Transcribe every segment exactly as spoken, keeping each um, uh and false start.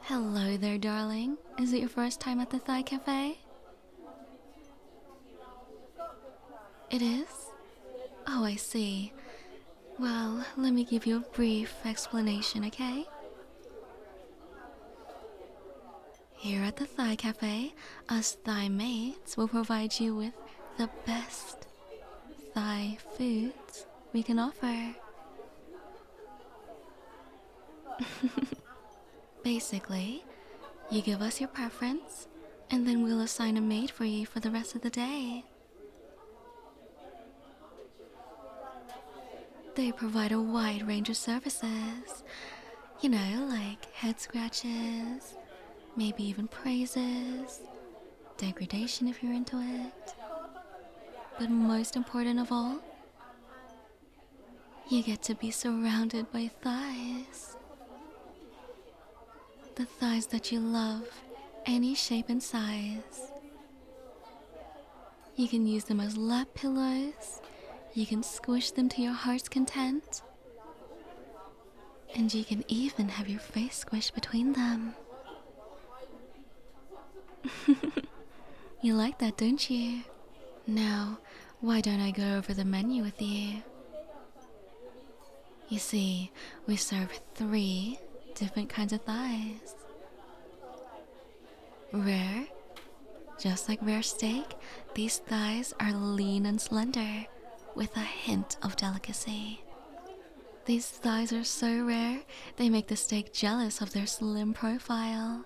Hello there, darling. Is it your first time at the Thai Cafe? It is? Oh, I see. Well, let me give you a brief explanation, okay? Here at the Thai Cafe, us Thai maids will provide you with the best Thai foods we can offer. Basically, you give us your preference, and then we'll assign a maid for you for the rest of the day. They provide a wide range of services. You know, like head scratches, maybe even praises, degradation if you're into it. But most important of all, you get to be surrounded by thighs. The thighs that you love, any shape and size. You can use them as lap pillows, you can squish them to your heart's content, and you can even have your face squished between them. You like that, don't you? Now, why don't I go over the menu with you? You see, we serve three different kinds of thighs. Rare, just like rare steak, these thighs are lean and slender, with a hint of delicacy. These thighs are so rare, they make the steak jealous of their slim profile.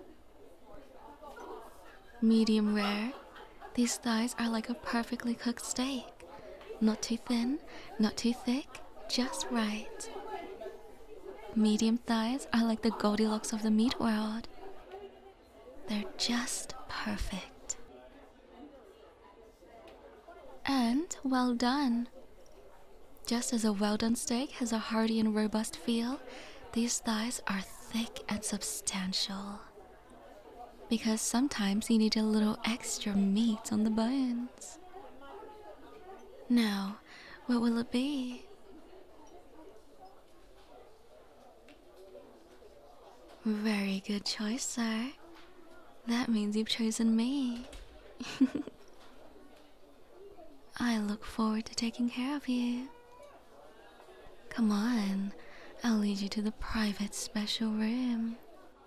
Medium rare, these thighs are like a perfectly cooked steak. Not too thin, not too thick, just right. Medium thighs are like the Goldilocks of the meat world. They're just perfect. And well done. Just as a well-done steak has a hearty and robust feel, these thighs are thick and substantial. Because sometimes you need a little extra meat on the bones. Now, what will it be? Very good choice, sir. That means you've chosen me. I look forward to taking care of you. Come on, I'll lead you to the private special room.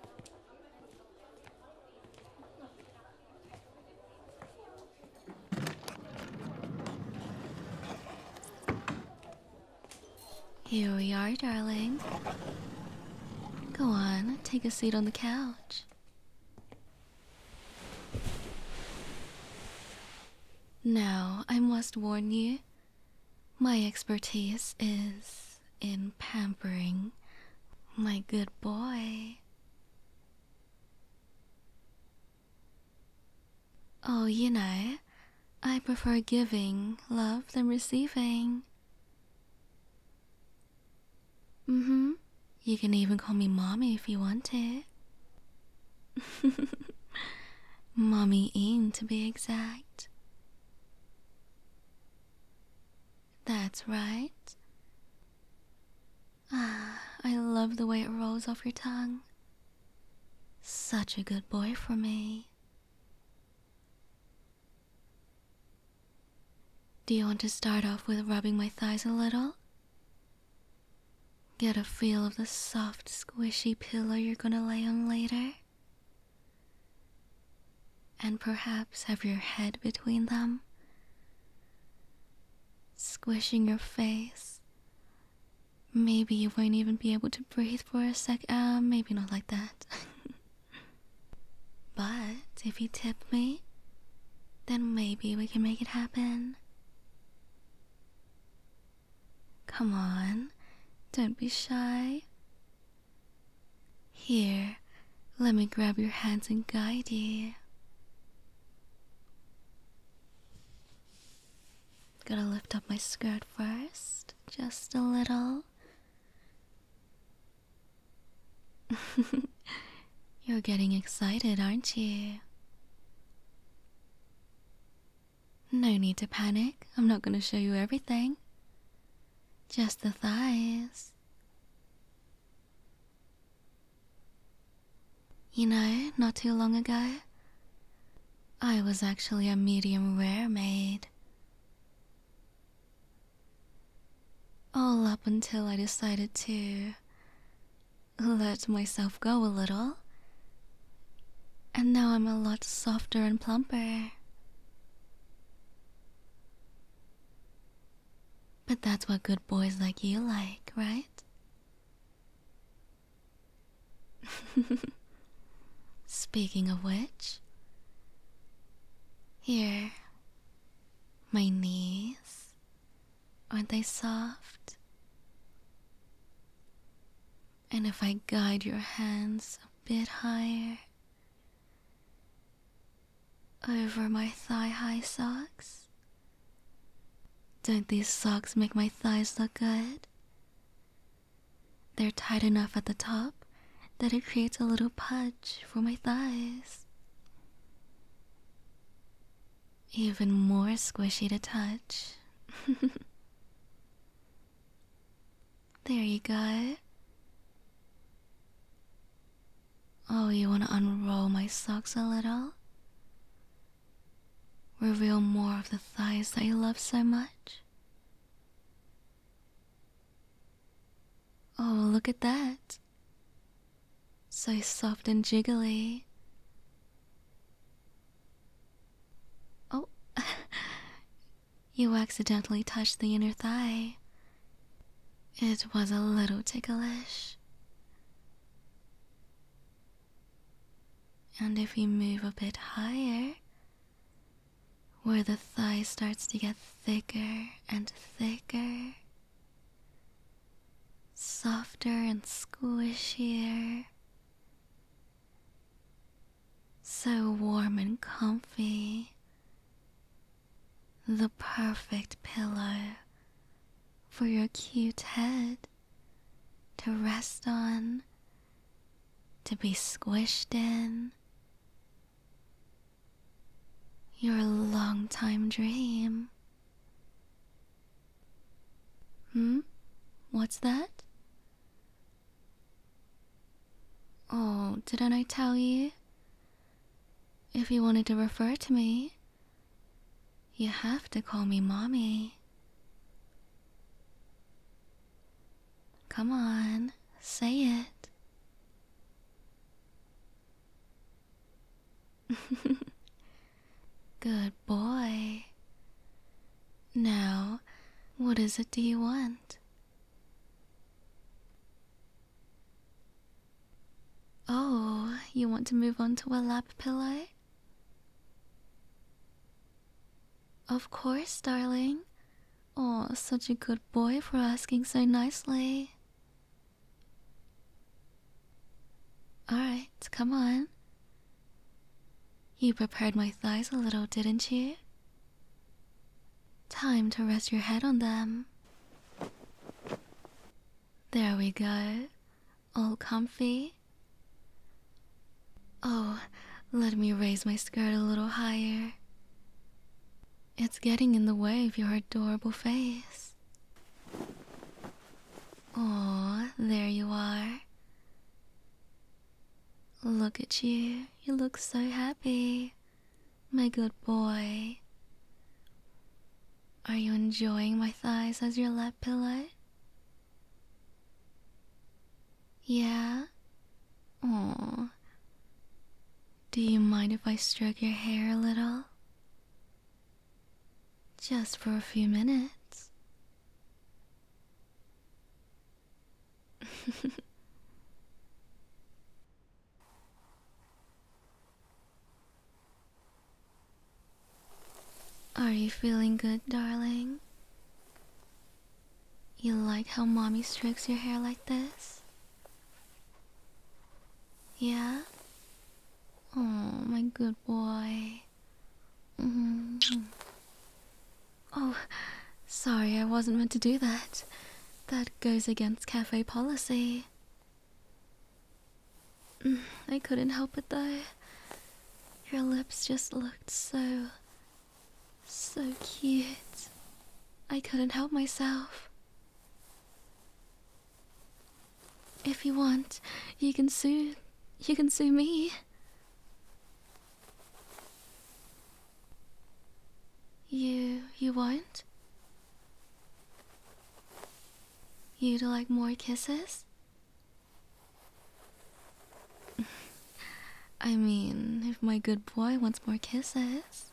Here we are, darling. Go on, take a seat on the couch. Now, I must warn you, my expertise is in pampering my good boy. Oh, you know, I prefer giving love than receiving. Mm-hmm. You can even call me Mommy if you want to. Mommy Ian, to be exact. That's right. Ah, I love the way it rolls off your tongue. Such a good boy for me. Do you want to start off with rubbing my thighs a little? Get a feel of the soft, squishy pillow you're gonna lay on later? And perhaps have your head between them? Squishing your face. Maybe you won't even be able to breathe for a sec. Uh, maybe not like that. But if you tip me, then maybe we can make it happen. Come on, don't be shy. Here, let me grab your hands and guide you. Gotta lift up my skirt first, just a little. You're getting excited, aren't you? No need to panic, I'm not gonna show you everything. Just the thighs. You know, not too long ago, I was actually a medium rare maid. All up until I decided to let myself go a little. And now I'm a lot softer and plumper. But that's what good boys like you like, right? Speaking of which, here, my knees, aren't they soft? And if I guide your hands a bit higher over my thigh-high socks, don't these socks make my thighs look good? They're tight enough at the top that it creates a little pudge for my thighs. Even more squishy to touch. There you go. Oh, you want to unroll my socks a little? Reveal more of the thighs that you love so much? Oh, look at that. So soft and jiggly. Oh, you accidentally touched the inner thigh. It was a little ticklish. And if you move a bit higher, where the thigh starts to get thicker and thicker, softer and squishier, so warm and comfy, the perfect pillow for your cute head to rest on, to be squished in. Your long-time dream. Hmm? What's that? Oh, didn't I tell you? If you wanted to refer to me, you have to call me Mommy. Come on, say it. Good boy. Now, what is it do you want? Oh, you want to move on to a lap pillow? Of course, darling. Oh, such a good boy for asking so nicely. Alright, come on. You prepared my thighs a little, didn't you? Time to rest your head on them. There we go. All comfy. Oh, let me raise my skirt a little higher. It's getting in the way of your adorable face. Aw, there you are. Look at you. You look so happy. My good boy. Are you enjoying my thighs as your lap pillow? Yeah? Aw. Do you mind if I stroke your hair a little? Just for a few minutes. Are you feeling good, darling? You like how Mommy strokes your hair like this? Yeah? Oh, my good boy. Mm-hmm. Oh, sorry, I wasn't meant to do that. That goes against cafe policy. I couldn't help it though. Your lips just looked so, so cute. I couldn't help myself. If you want, you can soothe You can sue me. You... you won't? You'd like more kisses? I mean, if my good boy wants more kisses.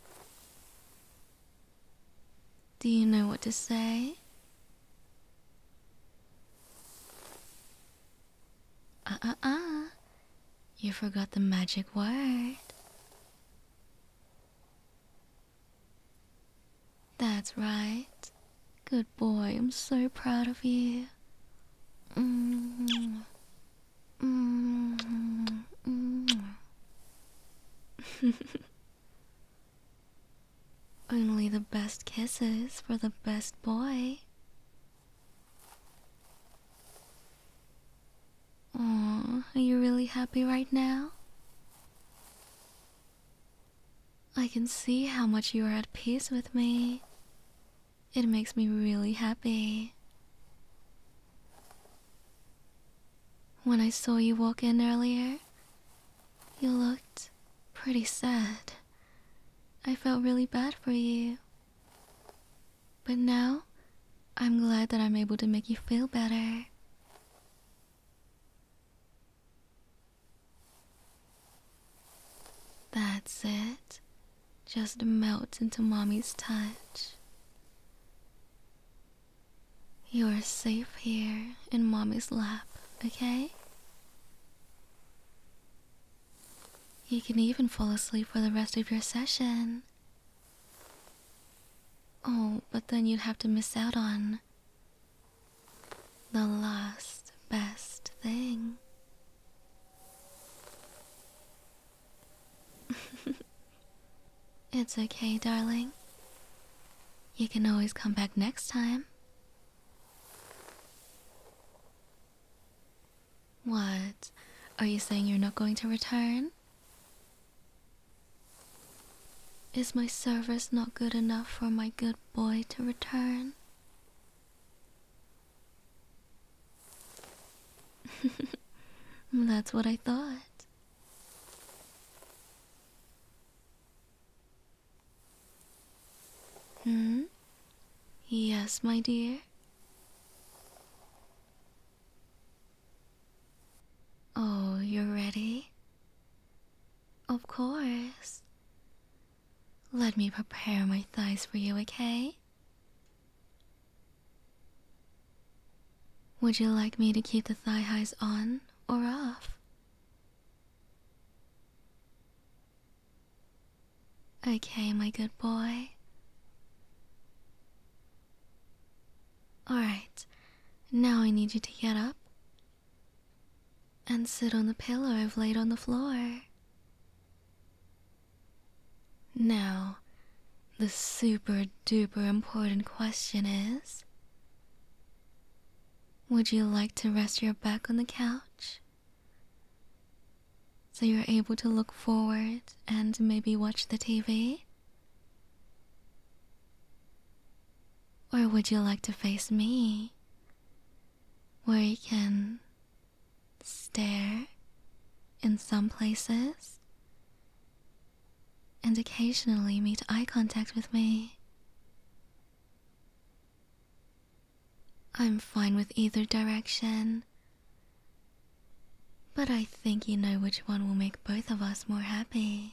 Do you know what to say? Uh-uh-uh. You forgot the magic word. That's right. Good boy, I'm so proud of you. Mm. Mm. Mm. Only the best kisses for the best boy. Aw, are you really happy right now? I can see how much you are at peace with me. It makes me really happy. When I saw you walk in earlier, you looked pretty sad. I felt really bad for you. But now, I'm glad that I'm able to make you feel better. That's it. Just melt into mommy's touch. You're safe here in mommy's lap, okay? You can even fall asleep for the rest of your session. Oh, but then you'd have to miss out on the last best thing. It's okay, darling. You can always come back next time. What? Are you saying you're not going to return? Is my service not good enough for my good boy to return? That's what I thought. Hmm? Yes, my dear? Oh, you're ready? Of course. Let me prepare my thighs for you, okay? Would you like me to keep the thigh highs on or off? Okay, my good boy. Alright, now I need you to get up and sit on the pillow I've laid on the floor. Now, the super duper important question is, would you like to rest your back on the couch so you're able to look forward and maybe watch the T V? Or would you like to face me, where you can stare in some places and occasionally make eye contact with me? I'm fine with either direction, but I think you know which one will make both of us more happy.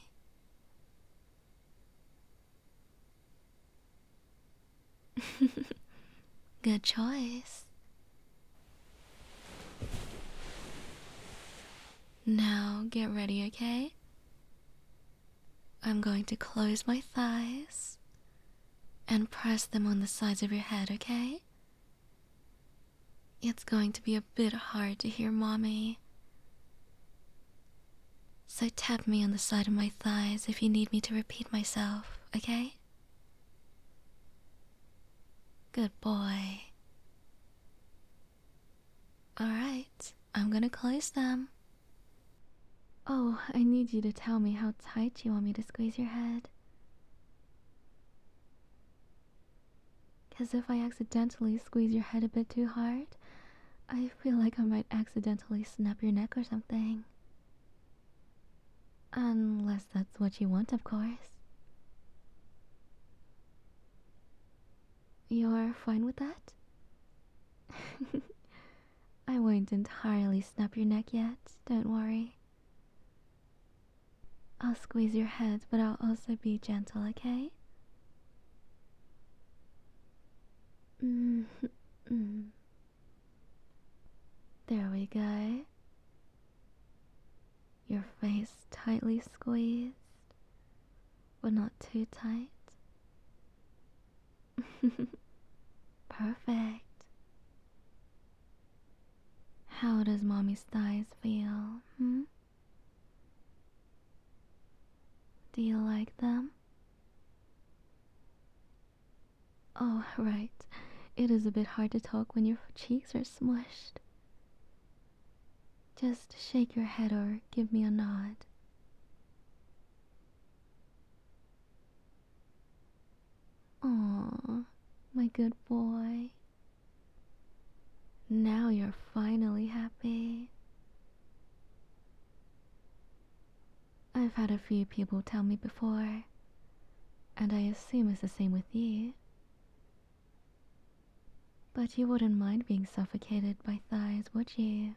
Good choice. Now get ready, okay? I'm going to close my thighs and press them on the sides of your head, okay? It's going to be a bit hard to hear mommy, so tap me on the side of my thighs if you need me to repeat myself, okay? Good boy. Alright, I'm gonna close them. Oh, I need you to tell me how tight you want me to squeeze your head. Cause if I accidentally squeeze your head a bit too hard, I feel like I might accidentally snap your neck or something. Unless that's what you want, of course. You're fine with that? I won't entirely snap your neck yet, don't worry. I'll squeeze your head, but I'll also be gentle, okay? Mm -hmm. There we go. Your face tightly squeezed, but not too tight. Perfect. How does mommy's thighs feel, hmm? Do you like them? Oh, right. It is a bit hard to talk when your cheeks are smushed. Just shake your head or give me a nod. Aww, my good boy. Now you're finally happy. I've had a few people tell me before, and I assume it's the same with you. But you wouldn't mind being suffocated by thighs, would you?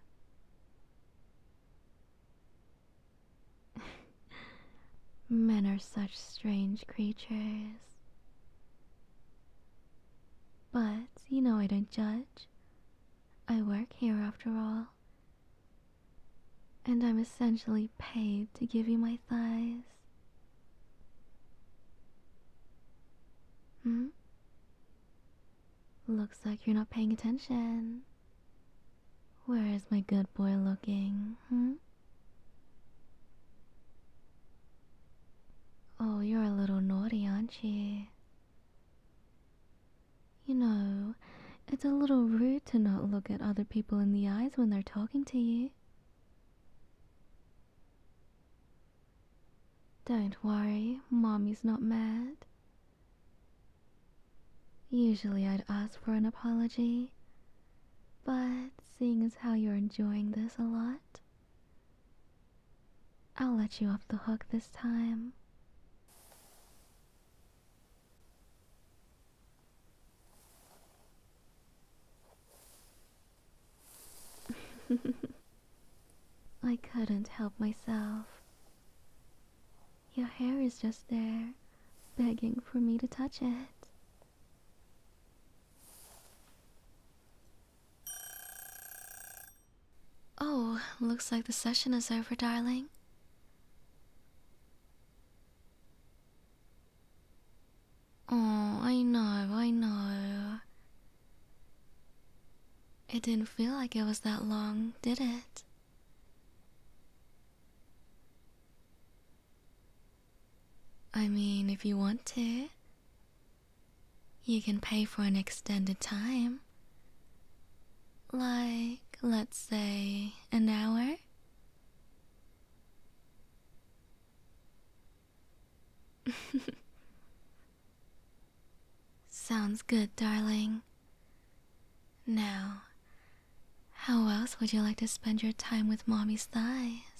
Men are such strange creatures. But you know I don't judge. I work here after all. And I'm essentially paid to give you my thighs. Hmm? Looks like you're not paying attention. Where is my good boy looking, hmm? Oh, you're a little naughty, aren't you? You know, it's a little rude to not look at other people in the eyes when they're talking to you. Don't worry, Mommy's not mad. Usually I'd ask for an apology, but seeing as how you're enjoying this a lot, I'll let you off the hook this time. I couldn't help myself. Your hair is just there, begging for me to touch it. Oh, looks like the session is over, darling. Oh, I know, I know. It didn't feel like it was that long, did it? I mean, if you want to, you can pay for an extended time. Like, let's say, an hour? Sounds good, darling. Now, how else would you like to spend your time with Mommy's thighs?